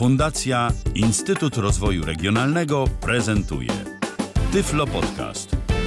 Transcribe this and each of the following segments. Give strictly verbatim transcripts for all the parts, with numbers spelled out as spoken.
Fundacja Instytut Rozwoju Regionalnego prezentuje Tyflo Podcast.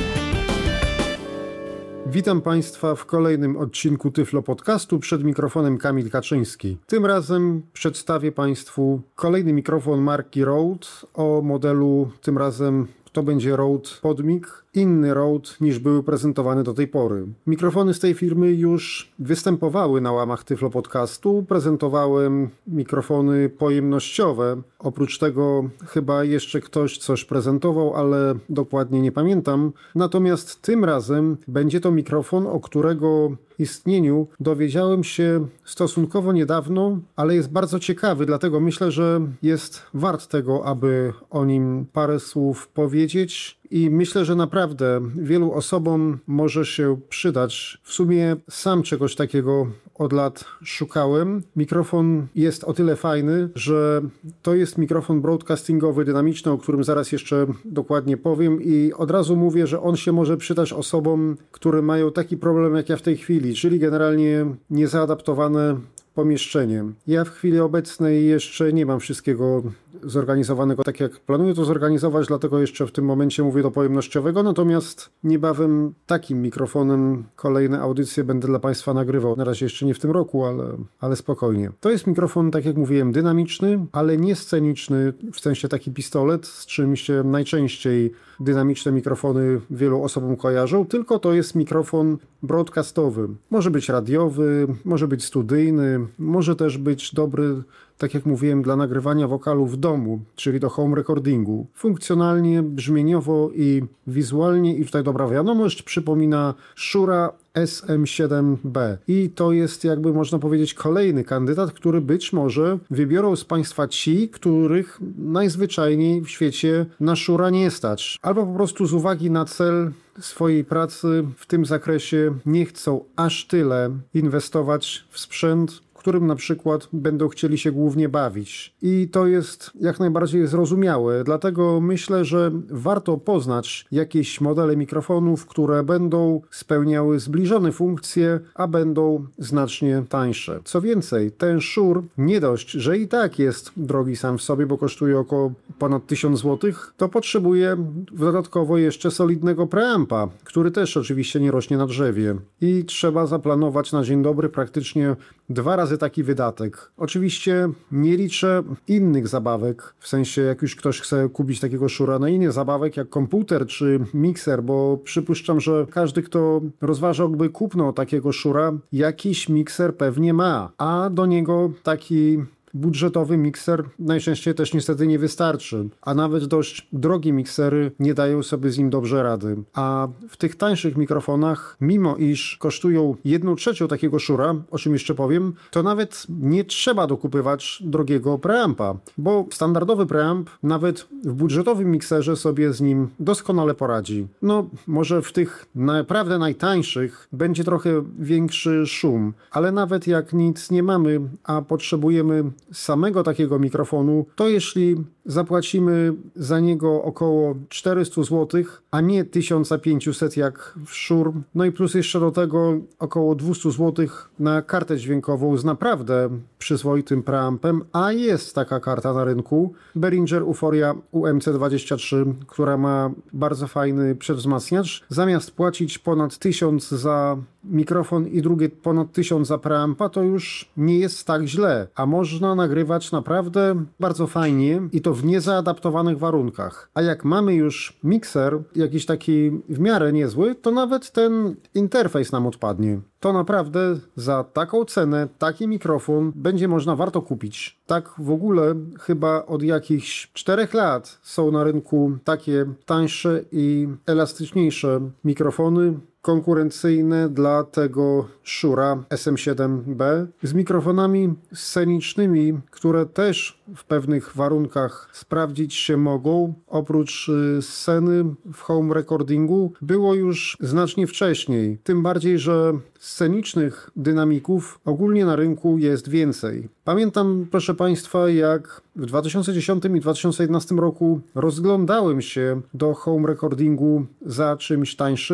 Witam Państwa w kolejnym odcinku Tyflo Podcastu. Przed mikrofonem Kamil Kaczyński. Tym razem przedstawię Państwu kolejny mikrofon marki Rode o modelu, tym razem to będzie Rode Podmic, inny Rode niż były prezentowane do tej pory. Mikrofony z tej firmy już występowały na łamach Tyflo Podcastu. Prezentowałem mikrofony pojemnościowe. Oprócz tego chyba jeszcze ktoś coś prezentował, ale dokładnie nie pamiętam. Natomiast tym razem będzie to mikrofon, o którego istnieniu dowiedziałem się stosunkowo niedawno, ale jest bardzo ciekawy, dlatego myślę, że jest wart tego, aby o nim parę słów powiedzieć. I myślę, że naprawdę wielu osobom może się przydać. W sumie sam czegoś takiego od lat szukałem. Mikrofon jest o tyle fajny, że to jest mikrofon broadcastingowy, dynamiczny, o którym zaraz jeszcze dokładnie powiem i od razu mówię, że on się może przydać osobom, które mają taki problem jak ja w tej chwili, czyli generalnie niezaadaptowane pomieszczenie. Ja w chwili obecnej jeszcze nie mam wszystkiego zorganizowanego tak, jak planuję to zorganizować, dlatego jeszcze w tym momencie mówię do pojemnościowego, natomiast niebawem takim mikrofonem kolejne audycje będę dla Państwa nagrywał. Na razie jeszcze nie w tym roku, ale, ale spokojnie. To jest mikrofon, tak jak mówiłem, dynamiczny, ale nie sceniczny, w sensie taki pistolet, z czym się najczęściej dynamiczne mikrofony wielu osobom kojarzą, tylko to jest mikrofon broadcastowy. Może być radiowy, może być studyjny, może też być dobry, tak jak mówiłem, dla nagrywania wokalu w domu, czyli do home recordingu. Funkcjonalnie, brzmieniowo i wizualnie, i tutaj dobra wiadomość, przypomina Shure S M siedem B. I to jest, jakby można powiedzieć, kolejny kandydat, który być może wybiorą z Państwa ci, których najzwyczajniej w świecie na Shure nie stać. Albo po prostu z uwagi na cel swojej pracy w tym zakresie nie chcą aż tyle inwestować w sprzęt, którym na przykład będą chcieli się głównie bawić. I to jest jak najbardziej zrozumiałe, dlatego myślę, że warto poznać jakieś modele mikrofonów, które będą spełniały zbliżone funkcje, a będą znacznie tańsze. Co więcej, ten Shure nie dość, że i tak jest drogi sam w sobie, bo kosztuje około ponad tysiąc złotych, to potrzebuje dodatkowo jeszcze solidnego preampa, który też oczywiście nie rośnie na drzewie. I trzeba zaplanować na dzień dobry praktycznie dwa razy taki wydatek. Oczywiście nie liczę innych zabawek, w sensie jak już ktoś chce kupić takiego Shure'a, no innych zabawek jak komputer czy mikser, bo przypuszczam, że każdy, kto rozważałby kupno takiego Shure'a, jakiś mikser pewnie ma, a do niego taki budżetowy mikser najczęściej też niestety nie wystarczy, a nawet dość drogie miksery nie dają sobie z nim dobrze rady. A w tych tańszych mikrofonach, mimo iż kosztują jedną trzecią takiego Shure'a, o czym jeszcze powiem, to nawet nie trzeba dokupywać drogiego preampa, bo standardowy preamp nawet w budżetowym mikserze sobie z nim doskonale poradzi. No, może w tych naprawdę najtańszych będzie trochę większy szum, ale nawet jak nic nie mamy, a potrzebujemy samego takiego mikrofonu, to jeśli zapłacimy za niego około czterysta złotych, a nie tysiąc pięćset jak w Shure, no i plus jeszcze do tego około dwieście złotych na kartę dźwiękową z naprawdę przyzwoitym preampem, a jest taka karta na rynku, Behringer Uforia U M C dwadzieścia trzy, która ma bardzo fajny przedwzmacniacz. Zamiast płacić ponad tysiąc za mikrofon i drugie ponad tysiąc za preampa, to już nie jest tak źle, a można nagrywać naprawdę bardzo fajnie i to w niezaadaptowanych warunkach. A jak mamy już mikser, jakiś taki w miarę niezły, to nawet ten interfejs nam odpadnie. To naprawdę za taką cenę, taki mikrofon będzie można warto kupić. Tak w ogóle chyba od jakichś czterech lat są na rynku takie tańsze i elastyczniejsze mikrofony, konkurencyjne dla tego Shure'a S M siedem B z mikrofonami scenicznymi, które też w pewnych warunkach sprawdzić się mogą. Oprócz sceny w home recordingu było już znacznie wcześniej. Tym bardziej, że scenicznych dynamików ogólnie na rynku jest więcej. Pamiętam, proszę Państwa, jak w dwa tysiące dziesiątym i dwa tysiące jedenastym roku rozglądałem się do home recordingu za czymś tańszym,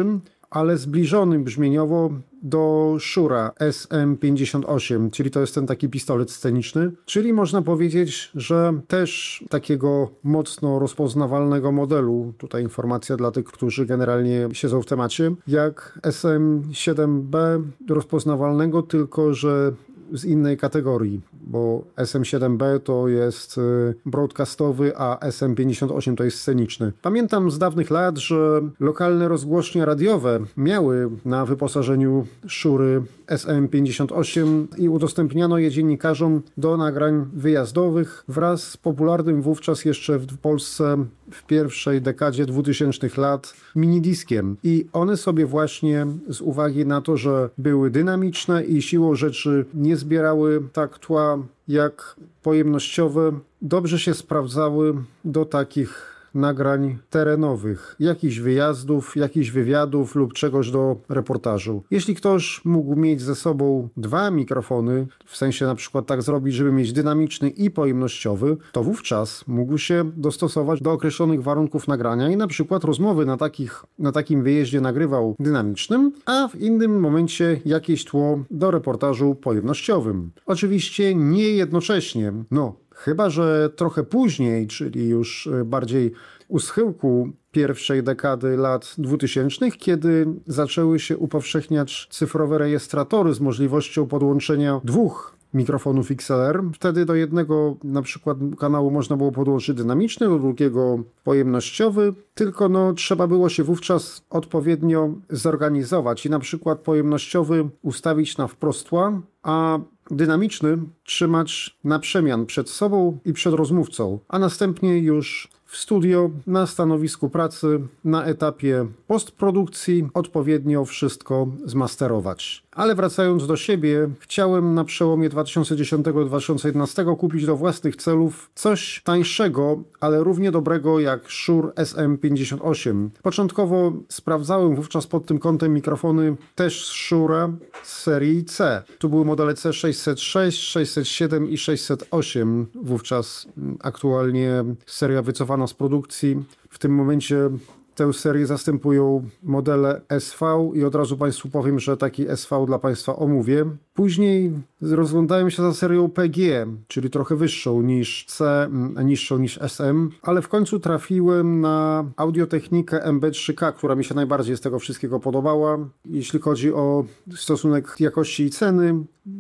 ale zbliżony brzmieniowo do Shure S M pięćdziesiąt osiem, czyli to jest ten taki pistolet sceniczny, czyli można powiedzieć, że też takiego mocno rozpoznawalnego modelu, tutaj informacja dla tych, którzy generalnie siedzą w temacie, jak S M siedem B rozpoznawalnego, tylko że z innej kategorii, bo S M siedem B to jest broadcastowy, a S M pięćdziesiąt osiem to jest sceniczny. Pamiętam z dawnych lat, że lokalne rozgłośnie radiowe miały na wyposażeniu Shure S M pięćdziesiąt osiem i udostępniano je dziennikarzom do nagrań wyjazdowych wraz z popularnym wówczas jeszcze w Polsce w pierwszej dekadzie dwutysięcznych lat minidiskiem. I one sobie właśnie z uwagi na to, że były dynamiczne i siłą rzeczy nie zbierały tak tła jak pojemnościowe, dobrze się sprawdzały do takich nagrań terenowych, jakichś wyjazdów, jakichś wywiadów lub czegoś do reportażu. Jeśli ktoś mógł mieć ze sobą dwa mikrofony, w sensie na przykład tak zrobić, żeby mieć dynamiczny i pojemnościowy, to wówczas mógł się dostosować do określonych warunków nagrania i na przykład rozmowy na, takich, na takim wyjeździe nagrywał dynamicznym, a w innym momencie jakieś tło do reportażu pojemnościowym. Oczywiście nie jednocześnie, no chyba że trochę później, czyli już bardziej u schyłku pierwszej dekady lat dwutysięcznych, kiedy zaczęły się upowszechniać cyfrowe rejestratory z możliwością podłączenia dwóch mikrofonów X L R. Wtedy do jednego na przykład kanału można było podłączyć dynamiczny, do drugiego pojemnościowy, tylko no trzeba było się wówczas odpowiednio zorganizować i na przykład pojemnościowy ustawić na wprost tła, a dynamiczny trzymać na przemian przed sobą i przed rozmówcą, a następnie już w studio, na stanowisku pracy, na etapie postprodukcji odpowiednio wszystko zmasterować. Ale wracając do siebie, chciałem na przełomie dwa tysiące dziesiątego do dwa tysiące jedenastego kupić do własnych celów coś tańszego, ale równie dobrego jak Shure S M pięćdziesiąt osiem. Początkowo sprawdzałem wówczas pod tym kątem mikrofony też z Shure z serii C. Tu były modele C sześćset sześć, sześćset siedem i sześćset osiem. Wówczas aktualnie seria wycofana z produkcji. W tym momencie tę serię zastępują modele S V i od razu Państwu powiem, że taki S V dla Państwa omówię. Później rozglądałem się za serią P G, czyli trochę wyższą niż C, niższą niż S M, ale w końcu trafiłem na Audio-Technikę M B trzy K, która mi się najbardziej z tego wszystkiego podobała, jeśli chodzi o stosunek jakości i ceny,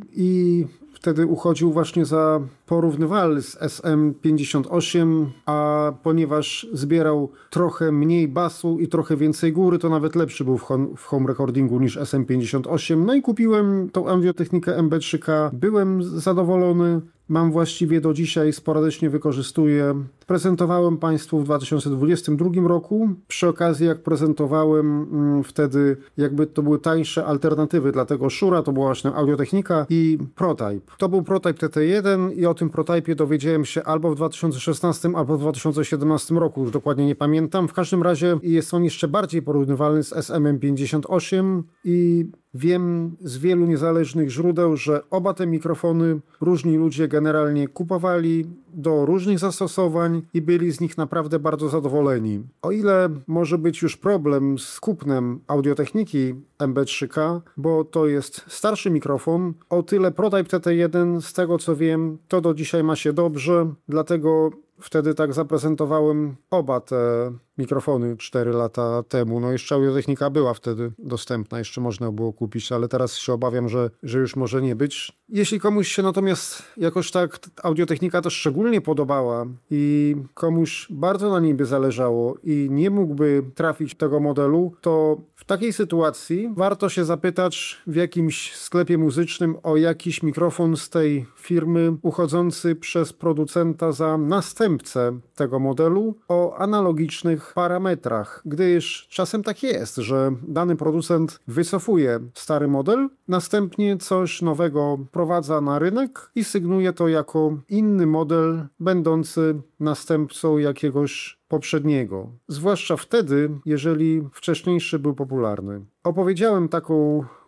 i wtedy uchodził właśnie za porównywalny z S M pięćdziesiąt osiem, a ponieważ zbierał trochę mniej basu i trochę więcej góry, to nawet lepszy był w home, w home recordingu niż S M pięćdziesiąt osiem. No i kupiłem tą Audio-Technikę M B trzy K. Byłem zadowolony. Mam właściwie do dzisiaj, sporadycznie wykorzystuję. Prezentowałem Państwu w dwa tysiące dwudziestym drugim roku. Przy okazji, jak prezentowałem mm, wtedy, jakby to były tańsze alternatywy dla tego Shure'a, to była właśnie Audio-Technika i ProType. To był ProType T T jeden i o tym ProType'ie dowiedziałem się albo w dwa tysiące szesnastym, albo w dwa tysiące siedemnastym roku, już dokładnie nie pamiętam. W każdym razie jest on jeszcze bardziej porównywalny z S M pięćdziesiąt osiem i wiem z wielu niezależnych źródeł, że oba te mikrofony różni ludzie generalnie kupowali do różnych zastosowań i byli z nich naprawdę bardzo zadowoleni. O ile może być już problem z kupnem Audio-Techniki M B trzy K, bo to jest starszy mikrofon, o tyle ProType T T jeden, z tego co wiem, to do dzisiaj ma się dobrze, dlatego wtedy tak zaprezentowałem oba te mikrofony cztery lata temu. No jeszcze Audio-Technika była wtedy dostępna, jeszcze można było kupić, ale teraz się obawiam, że, że już może nie być. Jeśli komuś się natomiast jakoś tak Audio-Technika też szczególnie podobała i komuś bardzo na niej by zależało i nie mógłby trafić tego modelu, to w takiej sytuacji warto się zapytać w jakimś sklepie muzycznym o jakiś mikrofon z tej firmy uchodzący przez producenta za następcę tego modelu o analogicznych parametrach, gdyż czasem tak jest, że dany producent wycofuje stary model, następnie coś nowego wprowadza na rynek i sygnuje to jako inny model będący następcą jakiegoś poprzedniego. Zwłaszcza wtedy, jeżeli wcześniejszy był popularny. Opowiedziałem taką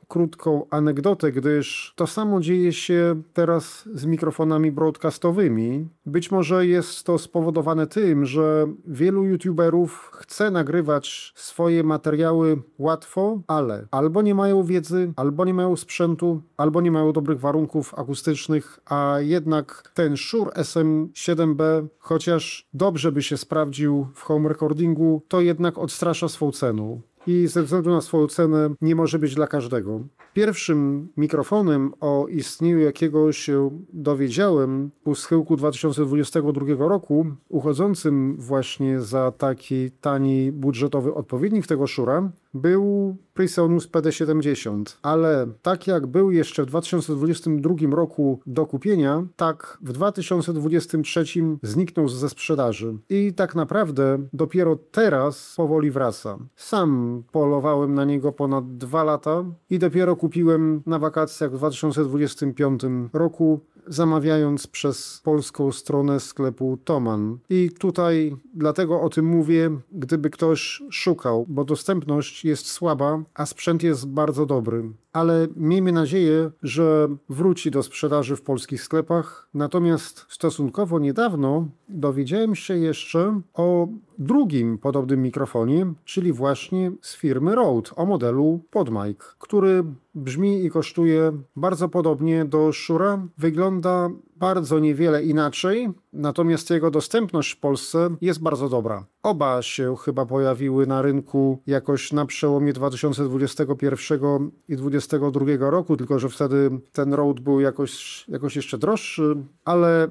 krótką anegdotę, gdyż to samo dzieje się teraz z mikrofonami broadcastowymi. Być może jest to spowodowane tym, że wielu youtuberów chce nagrywać swoje materiały łatwo, ale albo nie mają wiedzy, albo nie mają sprzętu, albo nie mają dobrych warunków akustycznych, a jednak ten Shure S M siedem B, chociaż dobrze by się sprawdził w home recordingu, to jednak odstrasza swą ceną. I ze względu na swoją cenę nie może być dla każdego. Pierwszym mikrofonem, o istnieniu jakiego się dowiedziałem u schyłku dwa tysiące dwudziestego drugiego roku, uchodzącym właśnie za taki tani, budżetowy odpowiednik tego Shure'a, był Presonus P D siedemdziesiąt, ale tak jak był jeszcze w dwa tysiące dwudziestym drugim roku do kupienia, tak w dwa tysiące dwudziestym trzecim zniknął ze sprzedaży. I tak naprawdę dopiero teraz powoli wraca. Sam polowałem na niego ponad dwa lata i dopiero kupiłem na wakacjach w dwa tysiące dwudziestym piątym roku, zamawiając przez polską stronę sklepu Thomann. I tutaj dlatego o tym mówię, gdyby ktoś szukał, bo dostępność jest słaba, a sprzęt jest bardzo dobry. Ale miejmy nadzieję, że wróci do sprzedaży w polskich sklepach. Natomiast stosunkowo niedawno dowiedziałem się jeszcze o drugim podobnym mikrofonie, czyli właśnie z firmy Rode, o modelu PodMic, który brzmi i kosztuje bardzo podobnie do Shure'a. Wygląda bardzo niewiele inaczej, natomiast jego dostępność w Polsce jest bardzo dobra. Oba się chyba pojawiły na rynku jakoś na przełomie dwa tysiące dwudziestego pierwszego i dwa tysiące dwudziestego drugiego roku, tylko że wtedy ten Rode był jakoś, jakoś jeszcze droższy, ale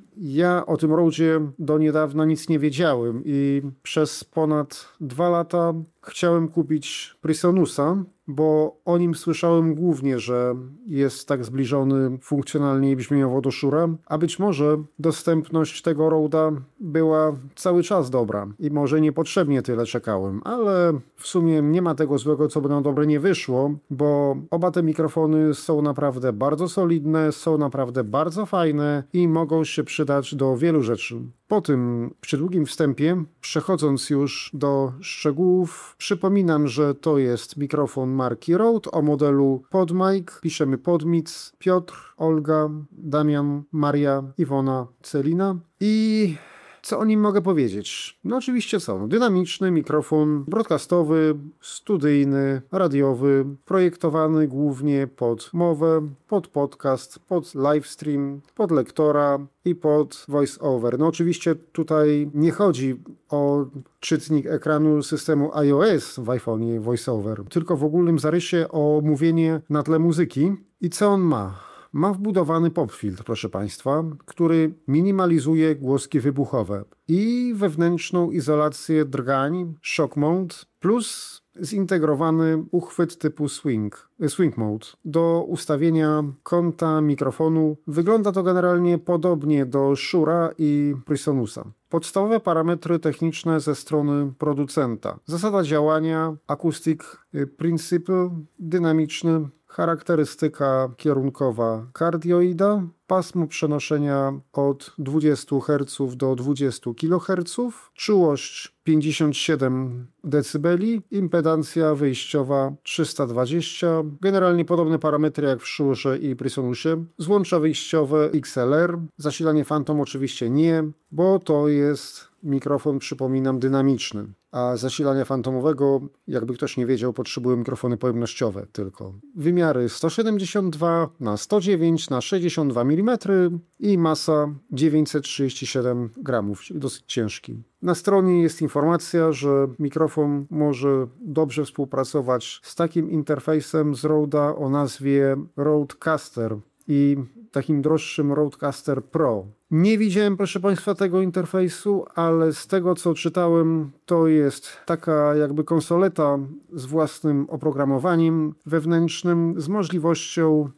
ja o tym Rode'zie do niedawna nic nie wiedziałem i przez ponad dwa lata chciałem kupić Presonusa, bo o nim słyszałem głównie, że jest tak zbliżony funkcjonalnie i brzmieniowo do Shure'a, a być może dostępność tego Rode'a była cały czas dobra i może niepotrzebnie tyle czekałem, ale w sumie nie ma tego złego, co by na dobre nie wyszło, bo oba te mikrofony są naprawdę bardzo solidne, są naprawdę bardzo fajne i mogą się przydać do wielu rzeczy. Po tym przydługim wstępie, przechodząc już do szczegółów, przypominam, że to jest mikrofon marki Rode o modelu PodMic. Piszemy PodMic, Piotr, Olga, Damian, Maria, Iwona, Celina. I co o nim mogę powiedzieć? No oczywiście co? No, dynamiczny mikrofon broadcastowy, studyjny, radiowy, projektowany głównie pod mowę, pod podcast, pod livestream, pod lektora i pod voice-over. No oczywiście tutaj nie chodzi o czytnik ekranu systemu iOS w iPhone'ie voice-over, tylko w ogólnym zarysie o mówienie na tle muzyki. I co on ma? Ma wbudowany popfiltr, proszę Państwa, który minimalizuje głoski wybuchowe i wewnętrzną izolację drgań, shock mode, plus zintegrowany uchwyt typu swing, swing mode do ustawienia kąta mikrofonu. Wygląda to generalnie podobnie do Shure'a i Presonusa. Podstawowe parametry techniczne ze strony producenta. Zasada działania, acoustic principle, dynamiczny, charakterystyka kierunkowa kardioida, pasmo przenoszenia od dwudziestu herców do dwudziestu kiloherców, czułość pięćdziesiąt siedem decybeli, impedancja wyjściowa trzysta dwadzieścia, generalnie podobne parametry jak w Shure'ze i Presonusie, złącza wyjściowe X L R, zasilanie Phantom oczywiście nie, bo to jest mikrofon, przypominam, dynamiczny. A zasilania fantomowego, jakby ktoś nie wiedział, potrzebują mikrofony pojemnościowe tylko. Wymiary sto siedemdziesiąt dwa na sto dziewięć na sześćdziesiąt dwa milimetry i masa dziewięćset trzydzieści siedem gramów, czyli dosyć ciężki. Na stronie jest informacja, że mikrofon może dobrze współpracować z takim interfejsem z Rode'a o nazwie Rodecaster i takim droższym Rodecaster Pro. Nie widziałem, proszę Państwa, tego interfejsu, ale z tego, co czytałem, to jest taka jakby konsoleta z własnym oprogramowaniem wewnętrznym, z możliwością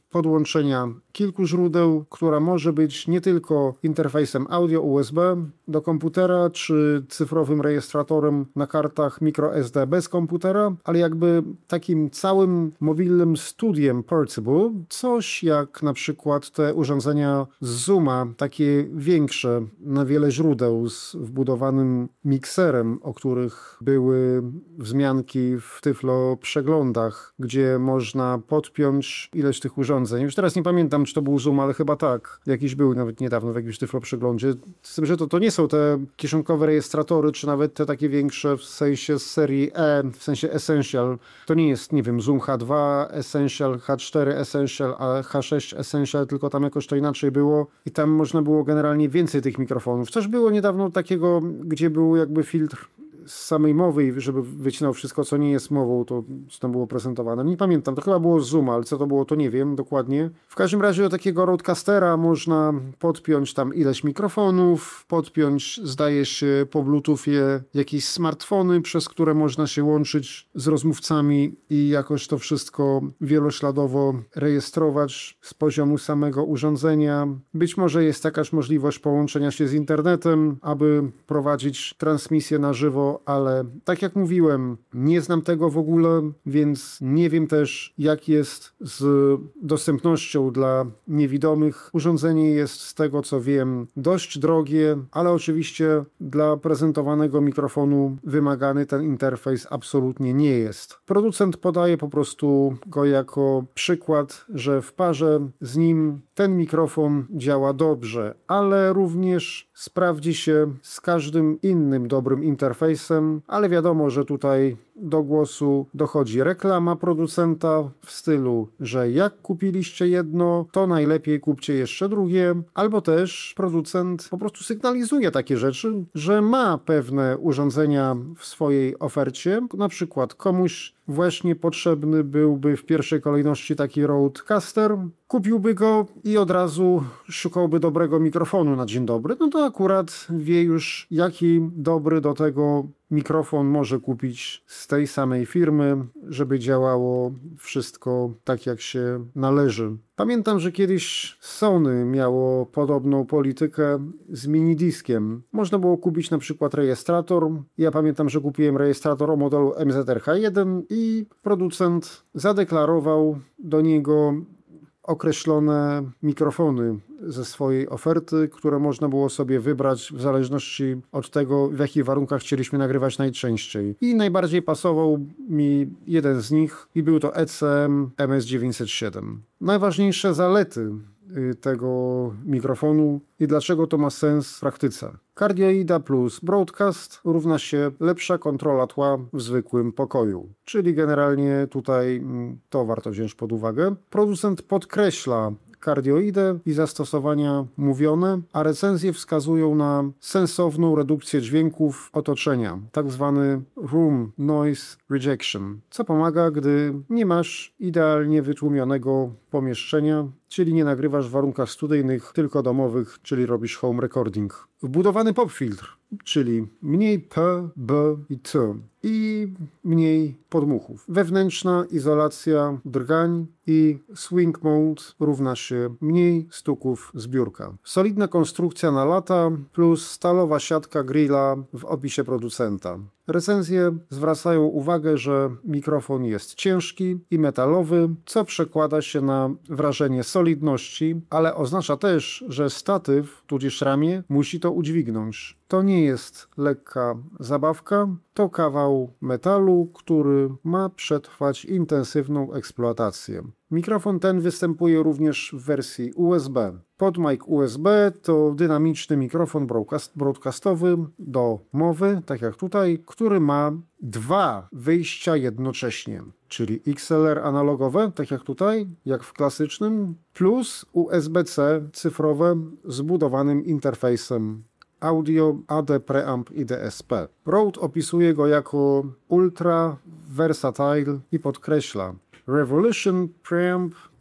podłączenia kilku źródeł, która może być nie tylko interfejsem audio U S B do komputera, czy cyfrowym rejestratorem na kartach microSD bez komputera, ale jakby takim całym mobilnym studiem portable, coś jak na przykład te urządzenia z Zooma, takie większe, na wiele źródeł z wbudowanym mikserem, o których były wzmianki w Tyflo przeglądach, gdzie można podpiąć ileś tych urządzeń. Już teraz nie pamiętam, czy to był Zoom, ale chyba tak. Jakiś był nawet niedawno w jakimś Tyflo przeglądzie. Z tym, że to, to nie są te kieszonkowe rejestratory, czy nawet te takie większe w sensie z serii E, w sensie Essential. To nie jest, nie wiem, Zoom H dwa Essential, H cztery Essential, a H sześć Essential, tylko tam jakoś to inaczej było i tam można było generalnie więcej tych mikrofonów. Coś było niedawno takiego, gdzie był jakby filtr z samej mowy, żeby wycinał wszystko, co nie jest mową, to co tam było prezentowane. Nie pamiętam, to chyba było Zoom, ale co to było, to nie wiem dokładnie. W każdym razie do takiego Roadcastera można podpiąć tam ileś mikrofonów, podpiąć, zdaje się, po Bluetoothie jakieś smartfony, przez które można się łączyć z rozmówcami i jakoś to wszystko wielośladowo rejestrować z poziomu samego urządzenia. Być może jest jakaś możliwość połączenia się z internetem, aby prowadzić transmisję na żywo, ale tak jak mówiłem, nie znam tego w ogóle, więc nie wiem też, jak jest z dostępnością dla niewidomych. Urządzenie jest, z tego co wiem, dość drogie, ale oczywiście dla prezentowanego mikrofonu wymagany ten interfejs absolutnie nie jest. Producent podaje po prostu go jako przykład, że w parze z nim ten mikrofon działa dobrze, ale również sprawdzi się z każdym innym dobrym interfejsem, ale wiadomo, że tutaj do głosu dochodzi reklama producenta w stylu, że jak kupiliście jedno, to najlepiej kupcie jeszcze drugie, albo też producent po prostu sygnalizuje takie rzeczy, że ma pewne urządzenia w swojej ofercie, na przykład komuś właśnie potrzebny byłby w pierwszej kolejności taki Roadcaster, kupiłby go i od razu szukałby dobrego mikrofonu na dzień dobry, no to akurat wie już, jaki dobry do tego mikrofon może kupić z tej samej firmy, żeby działało wszystko tak, jak się należy. Pamiętam, że kiedyś Sony miało podobną politykę z minidiskiem. Można było kupić na przykład rejestrator. Ja pamiętam, że kupiłem rejestrator o modelu M Z R H jeden i producent zadeklarował do niego określone mikrofony ze swojej oferty, które można było sobie wybrać w zależności od tego, w jakich warunkach chcieliśmy nagrywać najczęściej. I najbardziej pasował mi jeden z nich i był to E C M M S dziewięćset siedem. Najważniejsze zalety tego mikrofonu i dlaczego to ma sens w praktyce. Cardioida plus Broadcast równa się lepsza kontrola tła w zwykłym pokoju. Czyli generalnie tutaj to warto wziąć pod uwagę. Producent podkreśla cardioidę i zastosowania mówione, a recenzje wskazują na sensowną redukcję dźwięków otoczenia, tak zwany room noise rejection, co pomaga, gdy nie masz idealnie wytłumionego pomieszczenia, czyli nie nagrywasz w warunkach studyjnych, tylko domowych, czyli robisz home recording. Wbudowany pop filtr, czyli mniej P, B i T i mniej podmuchów. Wewnętrzna izolacja drgań i swing mode równa się mniej stuków z biurka. Solidna konstrukcja na lata plus stalowa siatka grilla w opisie producenta. Recenzje zwracają uwagę, że mikrofon jest ciężki i metalowy, co przekłada się na wrażenie solidności, ale oznacza też, że statyw, tudzież ramię, musi to udźwignąć. To nie jest lekka zabawka, to kawał metalu, który ma przetrwać intensywną eksploatację. Mikrofon ten występuje również w wersji U S B. PodMic U S B to dynamiczny mikrofon broadcast, broadcastowy do mowy, tak jak tutaj, który ma dwa wyjścia jednocześnie, czyli X L R analogowe, tak jak tutaj, jak w klasycznym, plus U S B C cyfrowe z budowanym interfejsem audio, A D preamp i D S P. Rode opisuje go jako ultra versatile i podkreśla: Revolution preamp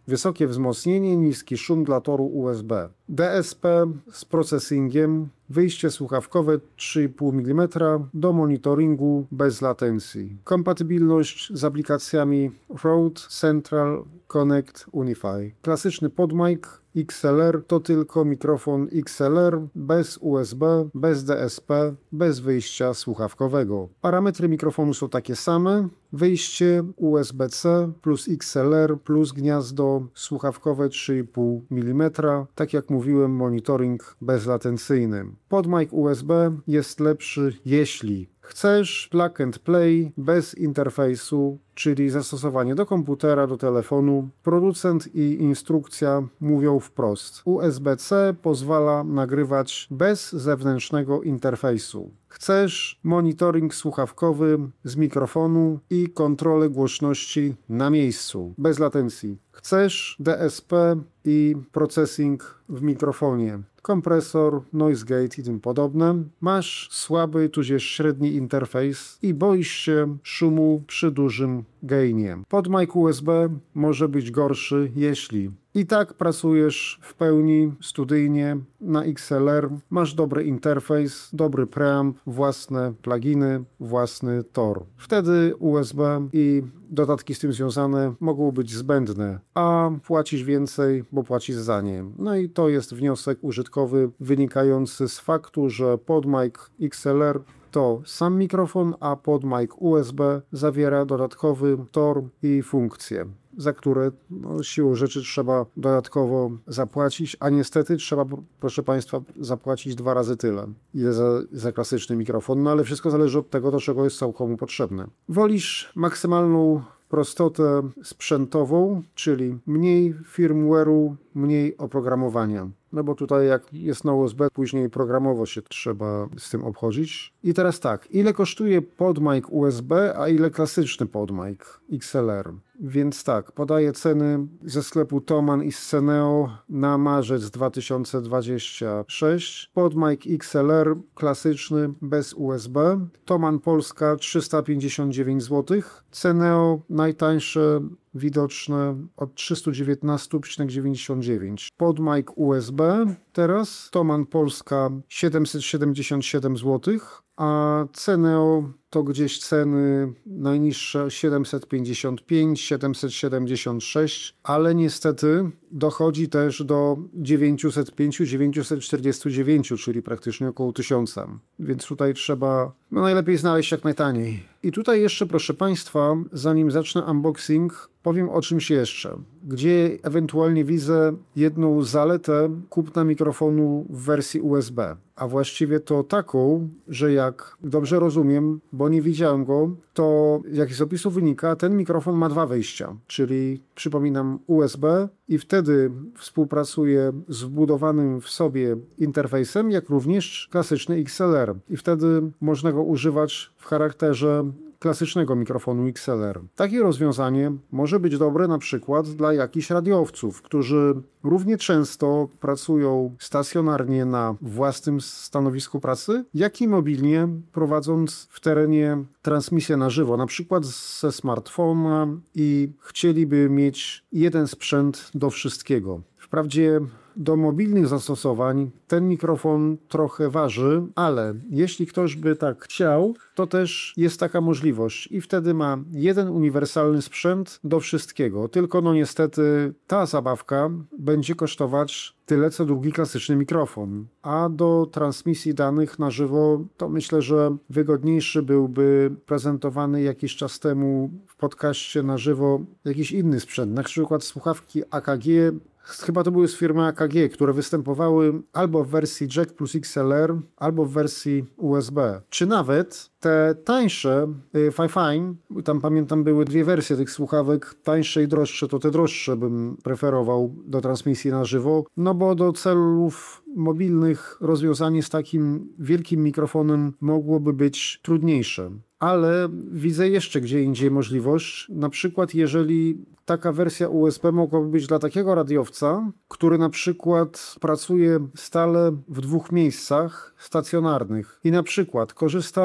wysokie wzmocnienie, niski szum dla toru U S B. D S P z processingiem, wyjście słuchawkowe trzy i pół milimetra do monitoringu bez latencji. Kompatybilność z aplikacjami Rode, Central, Connect, Unify. Klasyczny PodMic X L R to tylko mikrofon X L R bez U S B, bez D S P, bez wyjścia słuchawkowego. Parametry mikrofonu są takie same. Wyjście U S B C plus X L R plus gniazdo słuchawkowe trzy i pół milimetra. Tak jak mówiłem, monitoring bezlatencyjny. PodMic U S B jest lepszy, jeśli chcesz plug and play bez interfejsu, czyli zastosowanie do komputera, do telefonu. Producent i instrukcja mówią wprost. U S B C pozwala nagrywać bez zewnętrznego interfejsu. Chcesz monitoring słuchawkowy z mikrofonu i kontrolę głośności na miejscu, bez latencji. Chcesz D S P i processing w mikrofonie. Kompresor, noise gate i tym podobne. Masz słaby, tudzież średni interfejs i boisz się szumu przy dużym gainie. PodMic U S B może być gorszy, jeśli i tak pracujesz w pełni studyjnie na X L R, masz dobry interfejs, dobry preamp, własne pluginy, własny tor. Wtedy U S B i dodatki z tym związane mogą być zbędne, a płacisz więcej, bo płacisz za nie. No i to jest wniosek użytkowy wynikający z faktu, że PodMic X L R to sam mikrofon, a PodMic U S B zawiera dodatkowy tor i funkcje, za które no, siłą rzeczy trzeba dodatkowo zapłacić, a niestety trzeba, proszę Państwa, zapłacić dwa razy tyle, ile za, za klasyczny mikrofon, no ale wszystko zależy od tego, do czego jest są komu potrzebne. Wolisz maksymalną prostotę sprzętową, czyli mniej firmware'u, mniej oprogramowania. No bo tutaj jak jest na U S B, później programowo się trzeba z tym obchodzić. I teraz tak, ile kosztuje PodMic U S B, a ile klasyczny PodMic X L R? Więc tak, podaję ceny ze sklepu Thomann i Sceneo na marzec dwa tysiące dwudziesty szósty. PodMic X L R klasyczny bez U S B. Thomann Polska trzysta pięćdziesiąt dziewięć złotych. Sceneo najtańsze widoczne od trzysta dziewiętnaście przecinek dziewięćdziesiąt dziewięć. PodMic U S B teraz Thomann Polska siedemset siedemdziesiąt siedem złotych, a Ceneo to gdzieś ceny najniższe siedemset pięćdziesiąt pięć, siedemset siedemdziesiąt sześć, ale niestety dochodzi też do dziewięćset pięć, dziewięćset czterdzieści dziewięć, czyli praktycznie około tysiąca. Więc tutaj trzeba no najlepiej znaleźć jak najtaniej. I tutaj jeszcze, proszę Państwa, zanim zacznę unboxing, powiem o czymś jeszcze, gdzie ewentualnie widzę jedną zaletę kupna mikrofonu w wersji U S B. A właściwie to taką, że jak dobrze rozumiem, bo nie widziałem go, to jak z opisu wynika, ten mikrofon ma dwa wejścia, czyli przypominam U S B i wtedy współpracuje z wbudowanym w sobie interfejsem, jak również klasyczny X L R. I wtedy można go używać w charakterze klasycznego mikrofonu X L R. Takie rozwiązanie może być dobre na przykład dla jakichś radiowców, którzy równie często pracują stacjonarnie na własnym stanowisku pracy, jak i mobilnie, prowadząc w terenie transmisję na żywo, na przykład ze smartfona i chcieliby mieć jeden sprzęt do wszystkiego. Wprawdzie do mobilnych zastosowań ten mikrofon trochę waży, ale jeśli ktoś by tak chciał, to też jest taka możliwość i wtedy ma jeden uniwersalny sprzęt do wszystkiego. Tylko no niestety ta zabawka będzie kosztować tyle, co drugi klasyczny mikrofon. A do transmisji danych na żywo to myślę, że wygodniejszy byłby prezentowany jakiś czas temu w podcaście na żywo jakiś inny sprzęt, na przykład słuchawki A K G. Chyba to były z firmy A K G, które występowały albo w wersji Jack plus X L R, albo w wersji U S B. Czy nawet te tańsze, Fifine, tam pamiętam były dwie wersje tych słuchawek, tańsze i droższe, to te droższe bym preferował do transmisji na żywo, no bo do celów mobilnych rozwiązanie z takim wielkim mikrofonem mogłoby być trudniejsze. Ale widzę jeszcze gdzie indziej możliwość, na przykład jeżeli taka wersja U S B mogłaby być dla takiego radiowca, który na przykład pracuje stale w dwóch miejscach stacjonarnych i na przykład korzysta z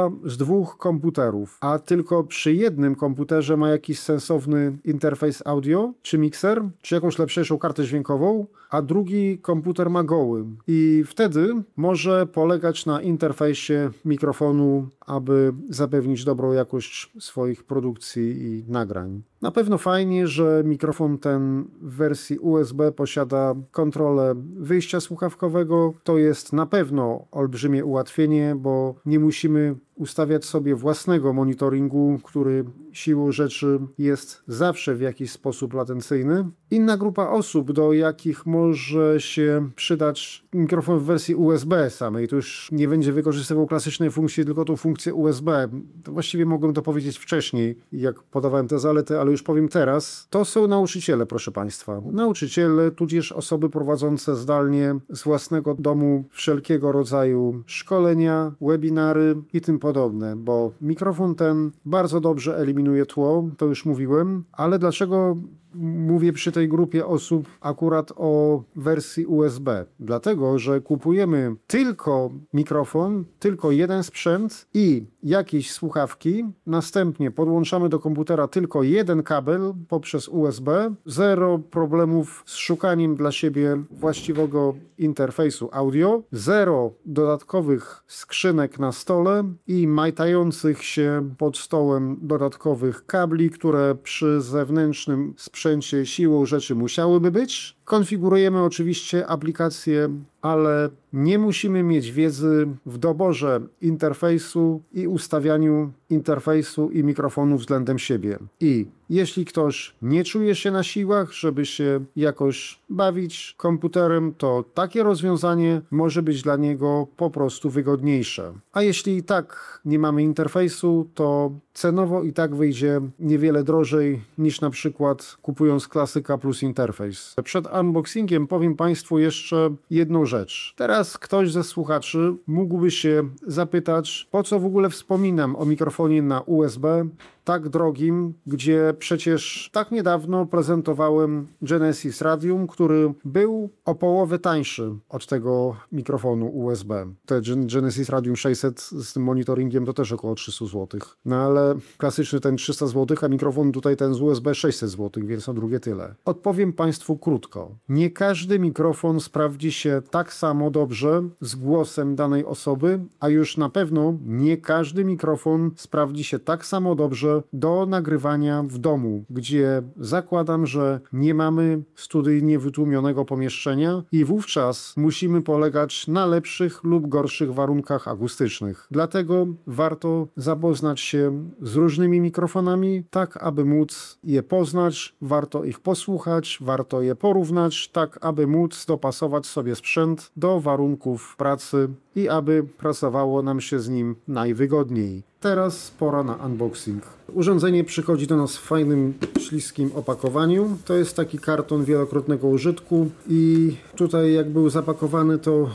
dwóch komputerów, a tylko przy jednym komputerze ma jakiś sensowny interfejs audio, czy mikser, czy jakąś lepszą kartę dźwiękową, a drugi komputer ma goły. I wtedy może polegać na interfejsie mikrofonu, aby zapewnić dobrą jakość swoich produkcji i nagrań. Na pewno fajnie, że mikrofon ten w wersji U S B posiada kontrolę wyjścia słuchawkowego. To jest na pewno olbrzymie ułatwienie, bo nie musimy ustawiać sobie własnego monitoringu, który siłą rzeczy jest zawsze w jakiś sposób latencyjny. Inna grupa osób, do jakich może się przydać mikrofon w wersji U S B samej, to już nie będzie wykorzystywał klasycznej funkcji, tylko tą funkcję U S B. To właściwie mogłem to powiedzieć wcześniej, jak podawałem te zalety, ale już powiem teraz. To są nauczyciele, proszę Państwa. Nauczyciele, tudzież osoby prowadzące zdalnie z własnego domu wszelkiego rodzaju szkolenia, webinary i tym podobne, bo mikrofon ten bardzo dobrze eliminuje tło, to już mówiłem, ale dlaczego mówię przy tej grupie osób akurat o wersji U S B? Dlatego, że kupujemy tylko mikrofon, tylko jeden sprzęt i jakieś słuchawki, następnie podłączamy do komputera tylko jeden kabel poprzez U S B, zero problemów z szukaniem dla siebie właściwego interfejsu audio, zero dodatkowych skrzynek na stole i majtających się pod stołem dodatkowych kabli, które przy zewnętrznym sprzęcie siłą rzeczy musiałyby być. Konfigurujemy oczywiście aplikację, ale nie musimy mieć wiedzy w doborze interfejsu i ustawianiu interfejsu i mikrofonu względem siebie. I jeśli ktoś nie czuje się na siłach, żeby się jakoś bawić komputerem, to takie rozwiązanie może być dla niego po prostu wygodniejsze. A jeśli i tak nie mamy interfejsu, to cenowo i tak wyjdzie niewiele drożej niż na przykład kupując klasyka plus interfejs. Przed unboxingiem powiem Państwu jeszcze jedną rzecz. Teraz ktoś ze słuchaczy mógłby się zapytać, po co w ogóle wspominam o mikrofonie na U S B tak drogim, gdzie przecież tak niedawno prezentowałem Genesis Radium, który był o połowę tańszy od tego mikrofonu U S B. Te Genesis Radium sześćset z tym monitoringiem to też około trzysta złotych. No ale klasyczny ten trzysta złotych, a mikrofon tutaj ten z U S B sześćset złotych, więc o drugie tyle. Odpowiem Państwu krótko. Nie każdy mikrofon sprawdzi się tak samo dobrze z głosem danej osoby, a już na pewno nie każdy mikrofon sprawdzi się tak samo dobrze do nagrywania w domu, gdzie zakładam, że nie mamy studyjnie wytłumionego pomieszczenia i wówczas musimy polegać na lepszych lub gorszych warunkach akustycznych. Dlatego warto zapoznać się z różnymi mikrofonami, tak aby móc je poznać, warto ich posłuchać, warto je porównać, tak aby móc dopasować sobie sprzęt do warunków pracy i aby pracowało nam się z nim najwygodniej. Teraz pora na unboxing. Urządzenie przychodzi do nas w fajnym, śliskim opakowaniu. To jest taki karton wielokrotnego użytku i tutaj jak był zapakowany, to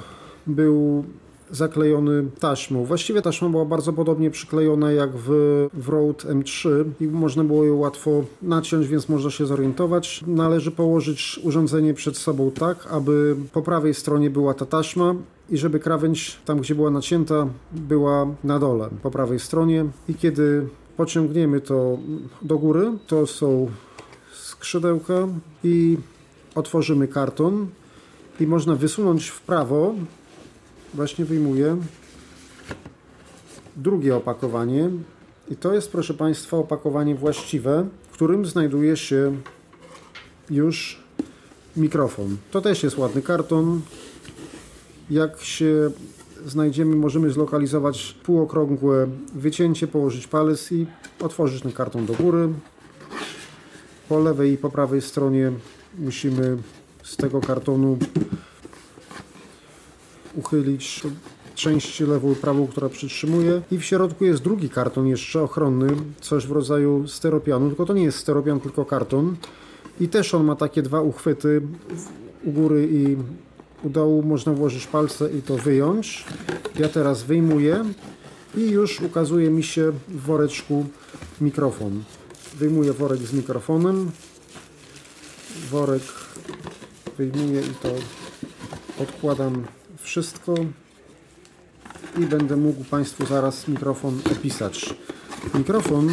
był zaklejony taśmą. Właściwie taśma była bardzo podobnie przyklejona jak w, w Rode M trzy i można było ją łatwo naciąć, więc można się zorientować. Należy położyć urządzenie przed sobą tak, aby po prawej stronie była ta taśma i żeby krawędź, tam gdzie była nacięta, była na dole, po prawej stronie. I kiedy pociągniemy to do góry, to są skrzydełka i otworzymy karton i można wysunąć w prawo. Właśnie wyjmuję drugie opakowanie i to jest, proszę Państwa, opakowanie właściwe, w którym znajduje się już mikrofon. To też jest ładny karton. Jak się znajdziemy, możemy zlokalizować półokrągłe wycięcie, położyć palec i otworzyć ten karton do góry. Po lewej i po prawej stronie musimy z tego kartonu uchylić część lewą i prawą, która przytrzymuje, i w środku jest drugi karton jeszcze ochronny, coś w rodzaju steropianu, tylko to nie jest steropian, tylko karton i też on ma takie dwa uchwyty u góry i u dołu, można włożyć palce i to wyjąć. Ja teraz wyjmuję i już ukazuje mi się w woreczku mikrofon. Wyjmuję worek z mikrofonem, worek wyjmuję i to odkładam wszystko i będę mógł Państwu zaraz mikrofon opisać. Mikrofon,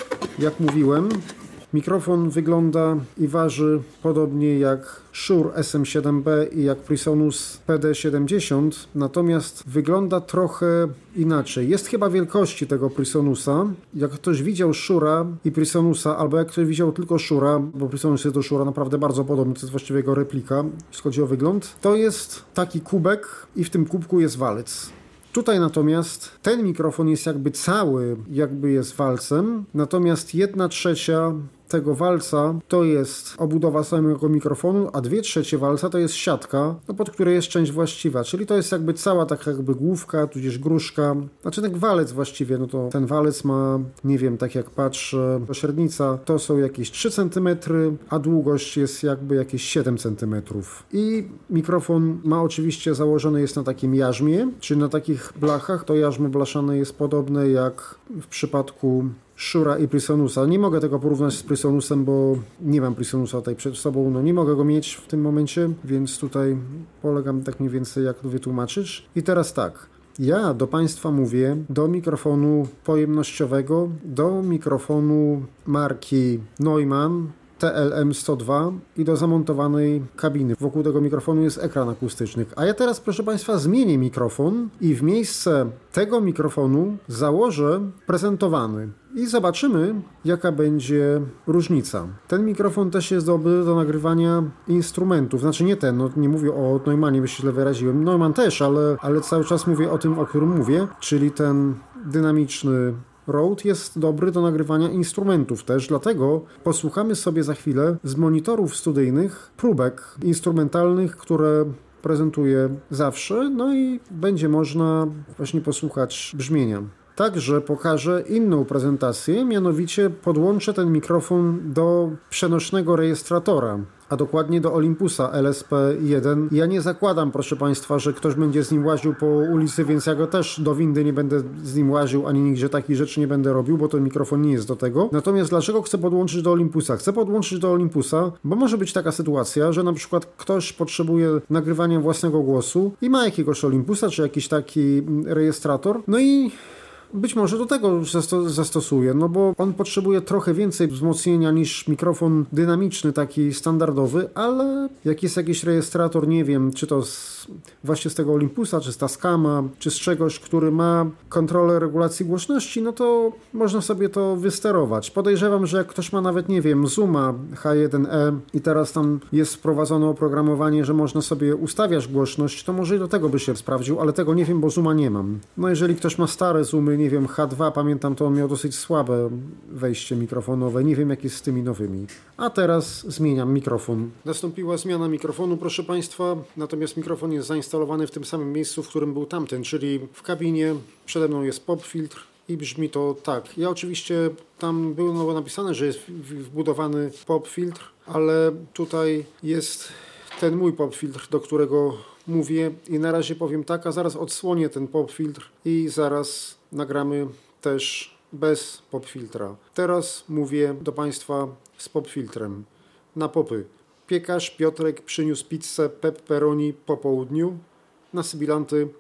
jak mówiłem, mikrofon wygląda i waży podobnie jak Shure S M siedem B i jak Presonus P D siedemdziesiąt, natomiast wygląda trochę inaczej. Jest chyba wielkości tego Presonusa. Jak ktoś widział Shure'a i Presonusa, albo jak ktoś widział tylko Shure'a, bo Presonus jest do Shure'a naprawdę bardzo podobny, to jest właściwie jego replika, jeśli chodzi o wygląd, to jest taki kubek i w tym kubku jest walec. Tutaj natomiast ten mikrofon jest jakby cały, jakby jest walcem, natomiast jedna trzecia tego walca to jest obudowa samego mikrofonu, a dwie trzecie walca to jest siatka, no pod której jest część właściwa, czyli to jest jakby cała taka jakby główka, tudzież gruszka, znaczy tak walec właściwie, no to ten walec ma, nie wiem, tak jak patrzę, średnica to są jakieś trzy centymetry, a długość jest jakby jakieś siedem centymetrów. I mikrofon ma oczywiście założony jest na takim jarzmie, czyli na takich blachach, to jarzmo blaszane jest podobne jak w przypadku Shure'a i Presonusa. Nie mogę tego porównać z Presonusem, bo nie mam Presonusa tutaj przed sobą, no nie mogę go mieć w tym momencie, więc tutaj polegam tak mniej więcej jak to wytłumaczyć. I teraz tak, ja do Państwa mówię do mikrofonu pojemnościowego, do mikrofonu marki Neumann T L M sto dwa i do zamontowanej kabiny. Wokół tego mikrofonu jest ekran akustyczny. A ja teraz, proszę Państwa, zmienię mikrofon i w miejsce tego mikrofonu założę prezentowany. I zobaczymy, jaka będzie różnica. Ten mikrofon też jest dobry do nagrywania instrumentów. Znaczy nie ten, no nie mówię o Neumannie, by się źle wyraziłem. Neumann też, ale, ale cały czas mówię o tym, o którym mówię, czyli ten dynamiczny Rode jest dobry do nagrywania instrumentów też, dlatego posłuchamy sobie za chwilę z monitorów studyjnych próbek instrumentalnych, które prezentuję zawsze, no i będzie można właśnie posłuchać brzmienia. Także pokażę inną prezentację, mianowicie podłączę ten mikrofon do przenośnego rejestratora, a dokładnie do Olympusa L S P jeden. Ja nie zakładam, proszę Państwa, że ktoś będzie z nim łaził po ulicy, więc ja go też do windy nie będę z nim łaził, ani nigdzie takich rzeczy nie będę robił, bo ten mikrofon nie jest do tego. Natomiast dlaczego chcę podłączyć do Olympusa? Chcę podłączyć do Olympusa, bo może być taka sytuacja, że na przykład ktoś potrzebuje nagrywania własnego głosu i ma jakiegoś Olympusa, czy jakiś taki rejestrator, no i być może do tego zastosuje, no bo on potrzebuje trochę więcej wzmocnienia niż mikrofon dynamiczny, taki standardowy, ale jak jest jakiś rejestrator, nie wiem, czy to z, właśnie z tego Olympusa, czy z Tascama, czy z czegoś, który ma kontrolę regulacji głośności, no to można sobie to wysterować. Podejrzewam, że jak ktoś ma nawet, nie wiem, Zooma H jeden E i teraz tam jest wprowadzone oprogramowanie, że można sobie ustawiać głośność, to może i do tego by się sprawdził, ale tego nie wiem, bo Zooma nie mam. No jeżeli ktoś ma stare Zoomy, nie wiem, H dwa, pamiętam, to on miał dosyć słabe wejście mikrofonowe. Nie wiem, jak jest z tymi nowymi. A teraz zmieniam mikrofon. Nastąpiła zmiana mikrofonu, proszę Państwa, natomiast mikrofon jest zainstalowany w tym samym miejscu, w którym był tamten, czyli w kabinie. Przede mną jest pop-filtr i brzmi to tak. Ja oczywiście, tam było napisane, że jest wbudowany pop-filtr, ale tutaj jest ten mój pop-filtr, do którego mówię i na razie powiem tak, a zaraz odsłonię ten pop-filtr i zaraz nagramy też bez pop-filtra. Teraz mówię do Państwa z pop-filtrem. Na popy. Piekarz Piotrek przyniósł pizzę pepperoni po południu. Na sybilanty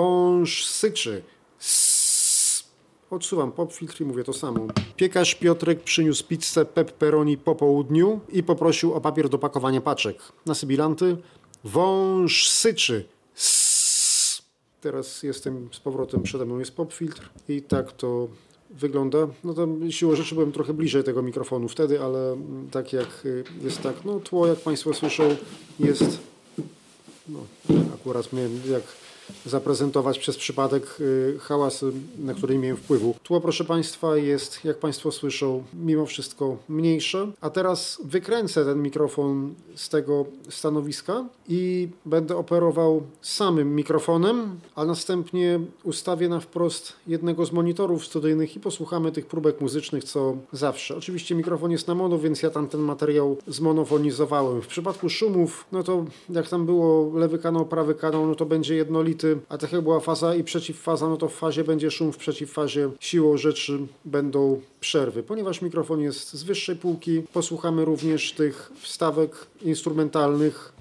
wąż syczy. Sss. Odsuwam pop-filtr i mówię to samo. Piekarz Piotrek przyniósł pizzę pepperoni po południu i poprosił o papier do pakowania paczek. Na sybilanty wąż syczy. Sss. Teraz jestem z powrotem, przede mną jest pop-filtr i tak to wygląda. No to siłą rzeczy byłem trochę bliżej tego mikrofonu wtedy, ale tak jak jest tak, no tło, jak Państwo słyszą, jest, no akurat miałem jak zaprezentować przez przypadek hałasy, na które nie miałem wpływu. Tło, proszę Państwa, jest, jak Państwo słyszą, mimo wszystko mniejsze. A teraz wykręcę ten mikrofon z tego stanowiska i będę operował samym mikrofonem, a następnie ustawię na wprost jednego z monitorów studyjnych i posłuchamy tych próbek muzycznych, co zawsze. Oczywiście mikrofon jest na mono, więc ja tam ten materiał zmonofonizowałem. W przypadku szumów, no to jak tam było lewy kanał, prawy kanał, no to będzie jednolity, a tak jak była faza i przeciwfaza, no to w fazie będzie szum, w przeciwfazie siłą rzeczy będą przerwy. Ponieważ mikrofon jest z wyższej półki, posłuchamy również tych wstawek instrumentalnych.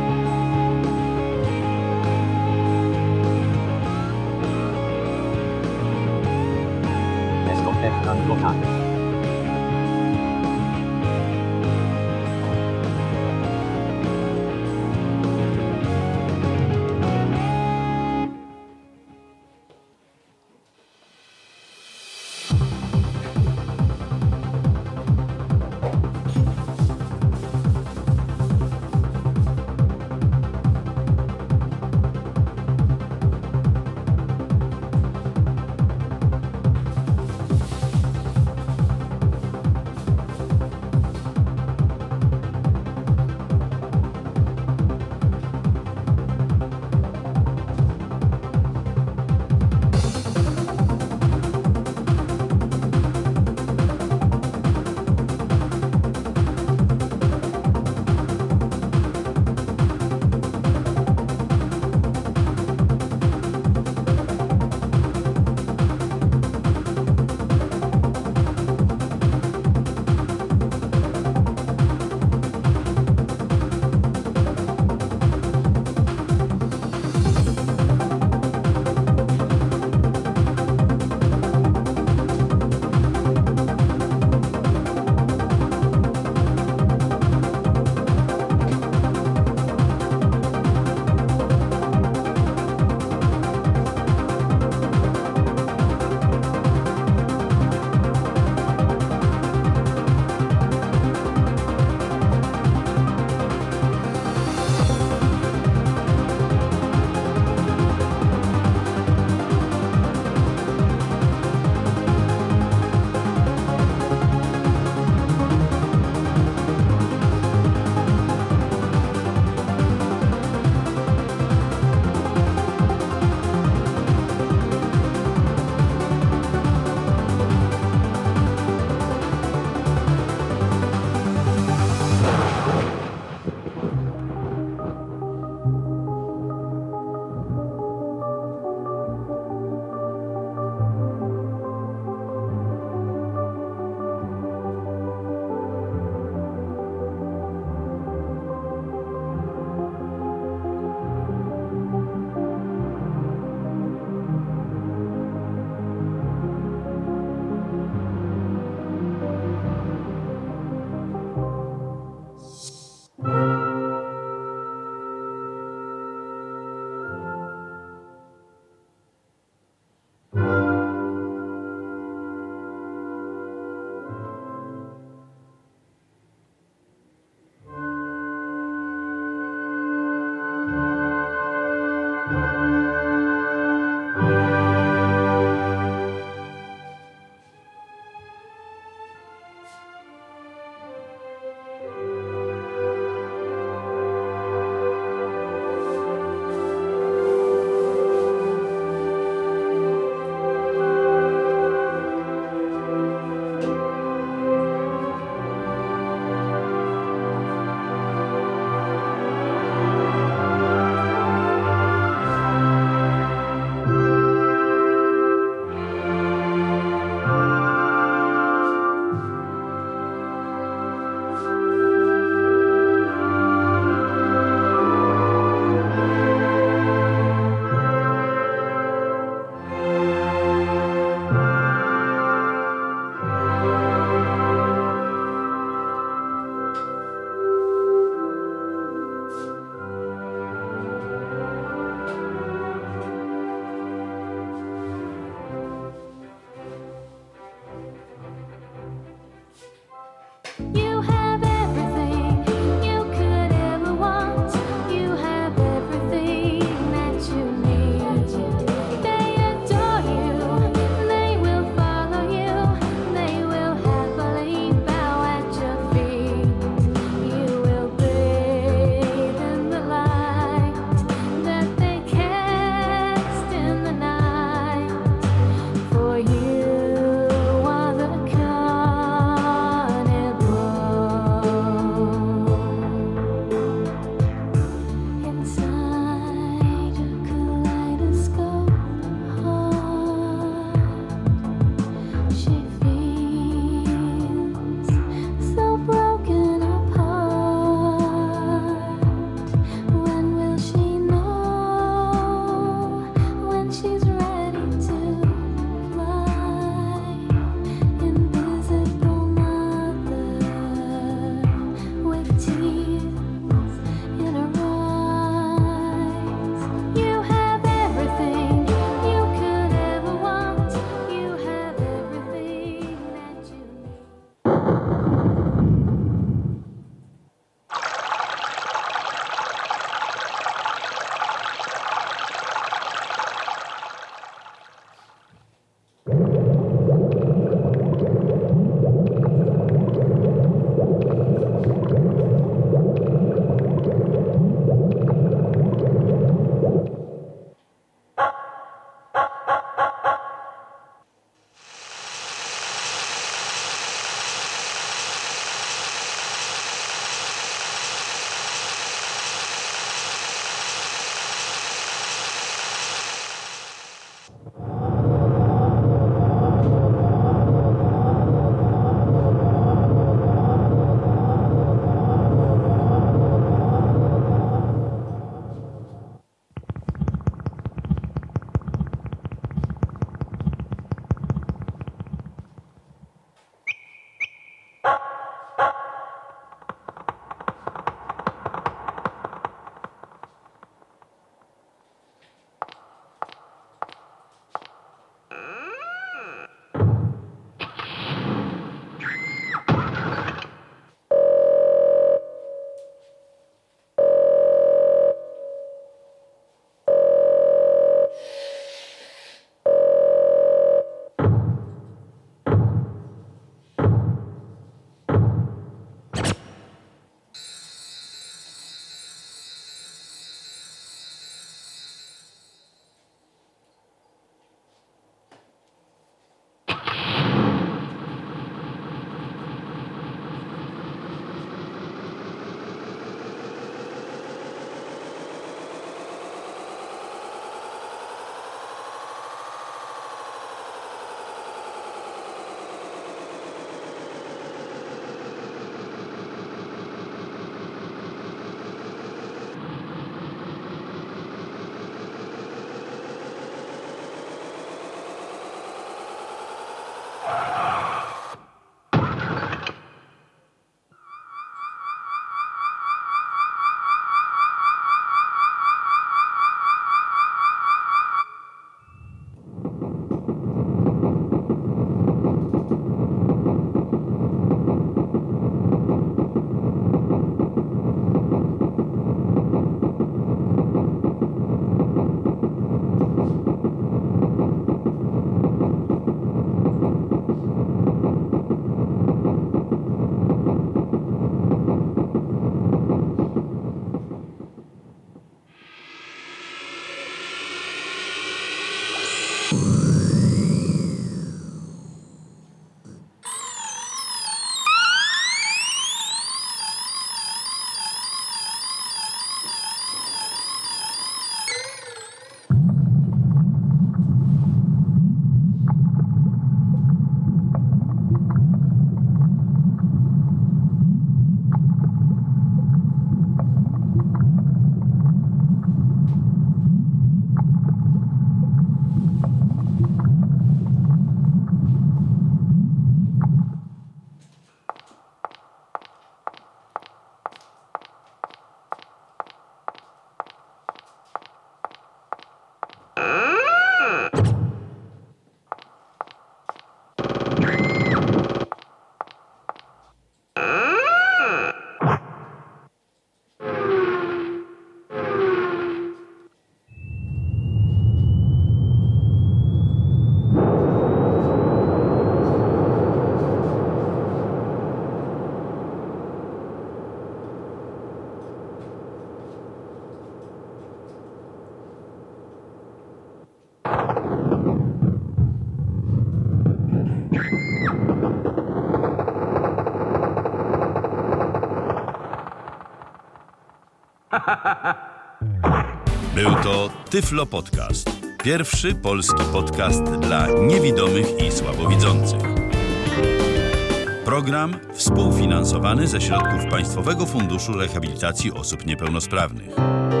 Był to Tyflo Podcast. Pierwszy polski podcast dla niewidomych i słabowidzących. Program współfinansowany ze środków Państwowego Funduszu Rehabilitacji Osób Niepełnosprawnych.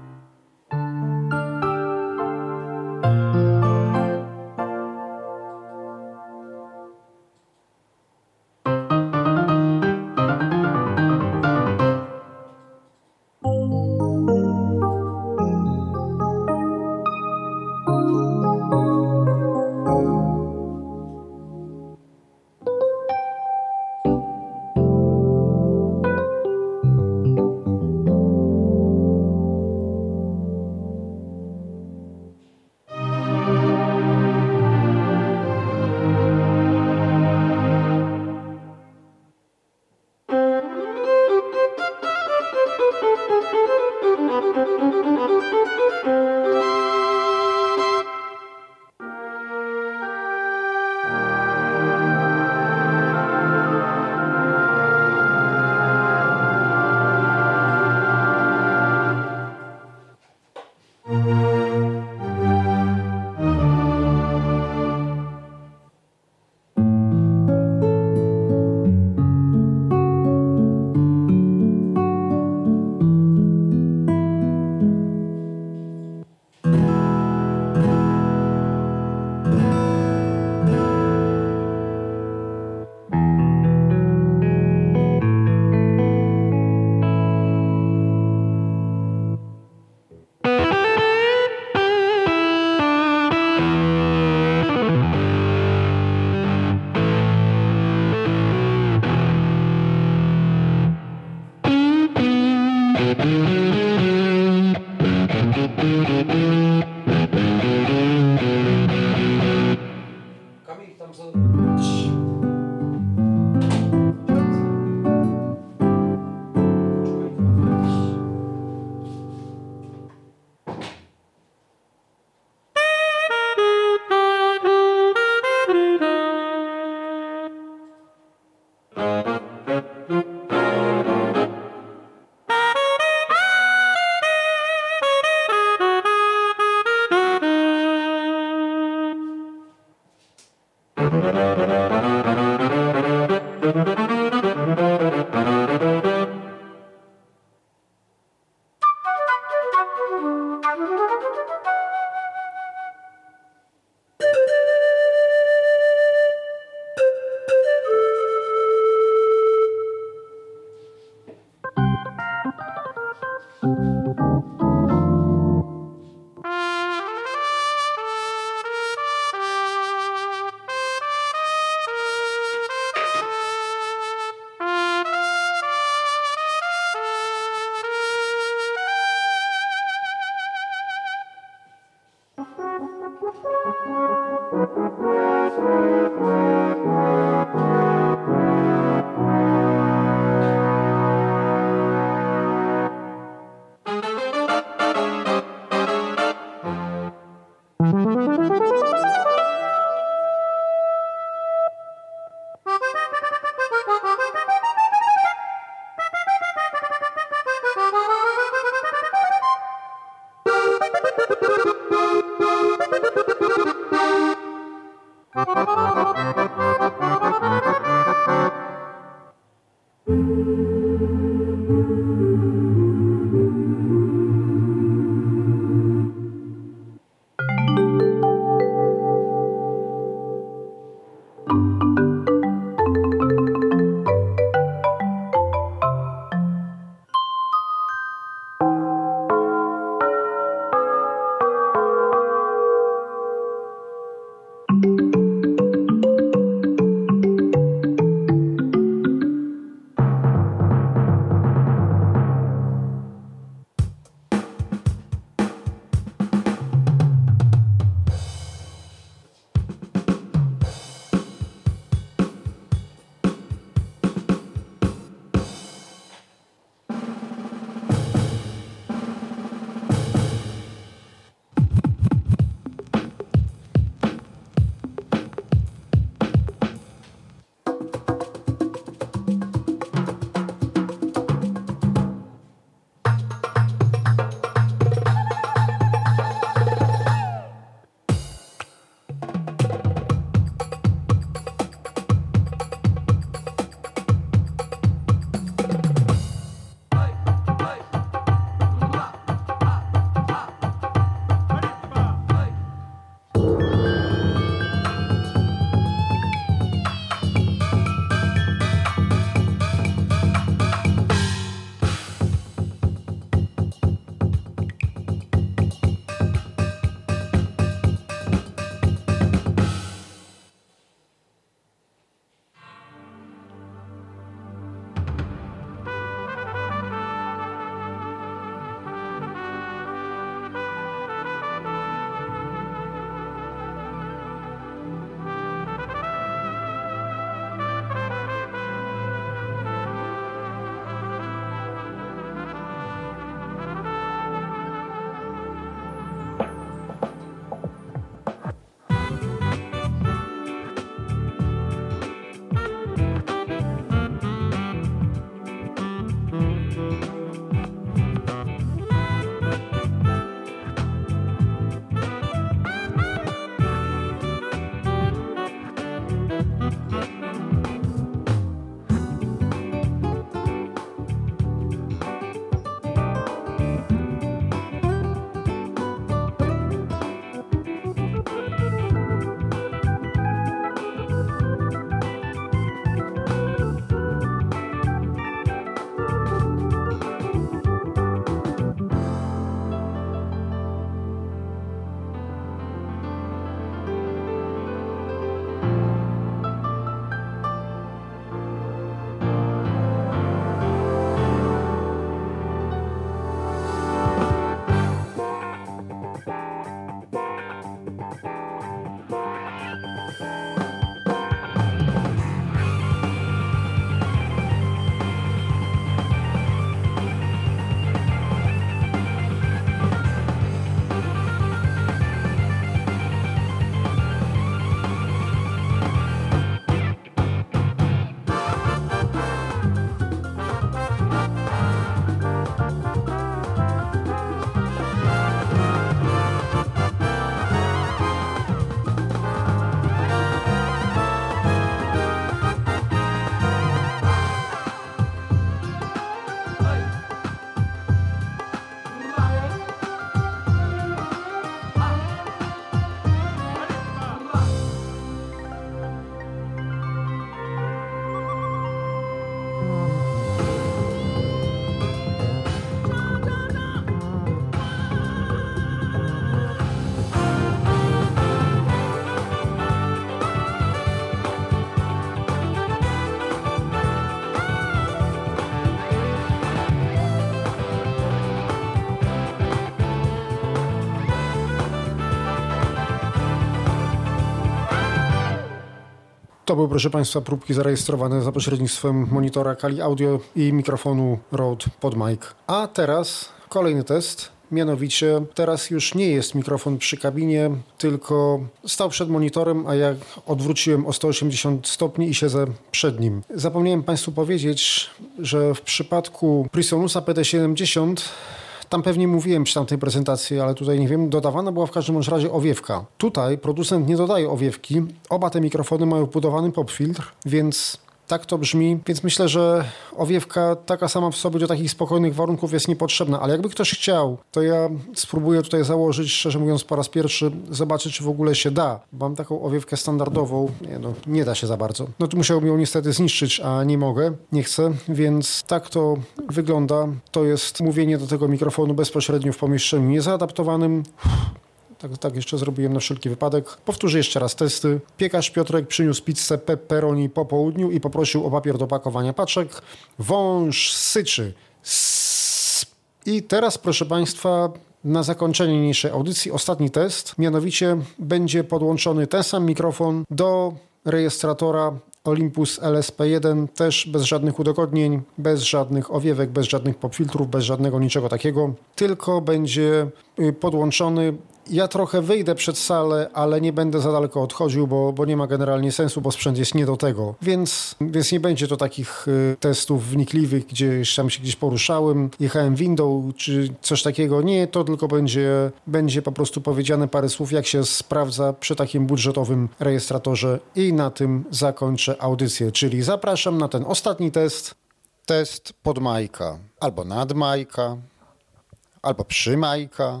To były, proszę Państwa, próbki zarejestrowane za pośrednictwem monitora Kali Audio i mikrofonu Rode PodMic. A teraz kolejny test. Mianowicie teraz już nie jest mikrofon przy kabinie, tylko stał przed monitorem, a ja odwróciłem o sto osiemdziesiąt stopni i siedzę przed nim. Zapomniałem Państwu powiedzieć, że w przypadku PreSonusa P D siedemdziesiąt, tam pewnie mówiłem przy tamtej prezentacji, ale tutaj nie wiem, dodawana była w każdym razie owiewka. Tutaj producent nie dodaje owiewki, oba te mikrofony mają wbudowany popfiltr, więc tak to brzmi, więc myślę, że owiewka taka sama w sobie do takich spokojnych warunków jest niepotrzebna, ale jakby ktoś chciał, to ja spróbuję tutaj założyć, szczerze mówiąc po raz pierwszy, zobaczyć, czy w ogóle się da. Mam taką owiewkę standardową, nie, no, nie da się za bardzo. No tu musiałbym ją niestety zniszczyć, a nie mogę, nie chcę, więc tak to wygląda. To jest mówienie do tego mikrofonu bezpośrednio w pomieszczeniu niezaadaptowanym. Tak, tak jeszcze zrobiłem na wszelki wypadek. Powtórzę jeszcze raz testy. Piekarz Piotrek przyniósł pizzę pepperoni po południu i poprosił o papier do pakowania paczek. Wąż syczy. Sss. I teraz, proszę Państwa, na zakończenie niniejszej audycji ostatni test. Mianowicie będzie podłączony ten sam mikrofon do rejestratora Olympus L S P jeden, też bez żadnych udogodnień, bez żadnych owiewek, bez żadnych popfiltrów, bez żadnego niczego takiego, tylko będzie podłączony. Ja trochę wyjdę przed salę, ale nie będę za daleko odchodził, bo, bo nie ma generalnie sensu, bo sprzęt jest nie do tego. Więc, więc nie będzie to takich y, testów wnikliwych, gdzie tam się gdzieś poruszałem, jechałem windą czy coś takiego. Nie, to tylko będzie, będzie po prostu powiedziane parę słów, jak się sprawdza przy takim budżetowym rejestratorze i na tym zakończę audycję. Czyli zapraszam na ten ostatni test. Test pod majka, albo nad majka, albo przy majka,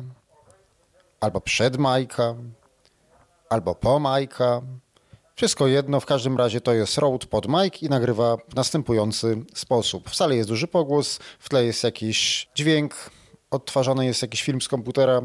albo przed majka, albo po majka. Wszystko jedno, w każdym razie to jest Rode PodMic i nagrywa w następujący sposób. W sali jest duży pogłos, w tle jest jakiś dźwięk, odtwarzany jest jakiś film z komputera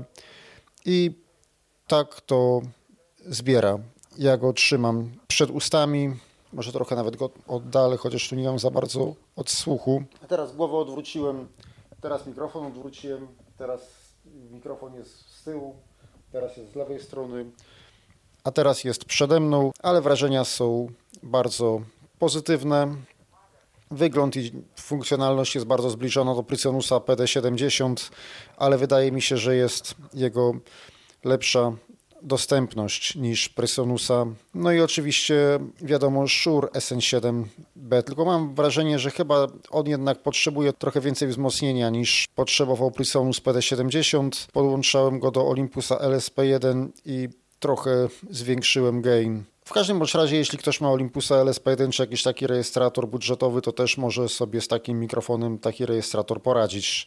i tak to zbiera. Ja go trzymam przed ustami, może trochę nawet go oddalę, chociaż tu nie mam za bardzo odsłuchu. A teraz głowę odwróciłem, teraz mikrofon odwróciłem, teraz mikrofon jest z tyłu, teraz jest z lewej strony, a teraz jest przede mną, ale wrażenia są bardzo pozytywne. Wygląd i funkcjonalność jest bardzo zbliżona do PreSonusa P D siedemdziesiąt, ale wydaje mi się, że jest jego lepsza dostępność niż PreSonusa. No i oczywiście wiadomo Shure S N siedem B, tylko mam wrażenie, że chyba on jednak potrzebuje trochę więcej wzmocnienia niż potrzebował PreSonus P D siedemdziesiąt. Podłączałem go do Olympusa L S P jeden i trochę zwiększyłem gain. W każdym bądź razie, jeśli ktoś ma Olympusa L S P jeden czy jakiś taki rejestrator budżetowy, to też może sobie z takim mikrofonem taki rejestrator poradzić.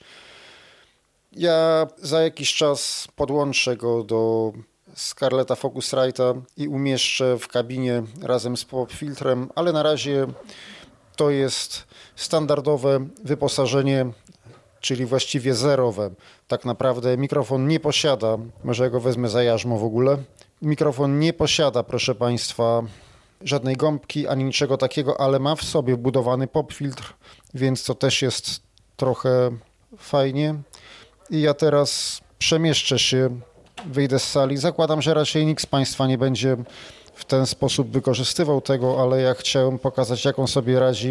Ja za jakiś czas podłączę go do Scarletta Focusrite'a i umieszczę w kabinie razem z popfiltrem, ale na razie to jest standardowe wyposażenie, czyli właściwie zerowe. Tak naprawdę mikrofon nie posiada, może ja go wezmę za jarzmo w ogóle, mikrofon nie posiada, proszę Państwa, żadnej gąbki ani niczego takiego, ale ma w sobie wbudowany popfiltr, więc to też jest trochę fajnie. I ja teraz przemieszczę się, wyjdę z sali. Zakładam, że raczej nikt z Państwa nie będzie w ten sposób wykorzystywał tego, ale ja chciałem pokazać, jak on sobie radzi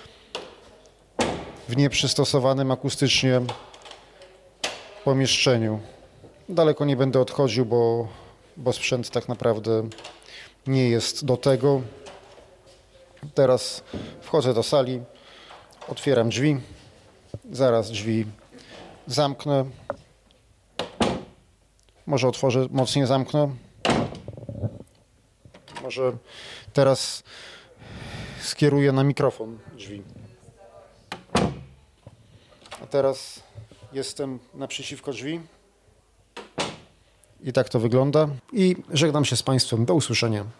w nieprzystosowanym akustycznie pomieszczeniu. Daleko nie będę odchodził, bo, bo sprzęt tak naprawdę nie jest do tego. Teraz wchodzę do sali, otwieram drzwi, zaraz drzwi zamknę. Może otworzę, mocniej zamknę. Może teraz skieruję na mikrofon drzwi. A teraz jestem naprzeciwko drzwi. I tak to wygląda. I żegnam się z Państwem. Do usłyszenia.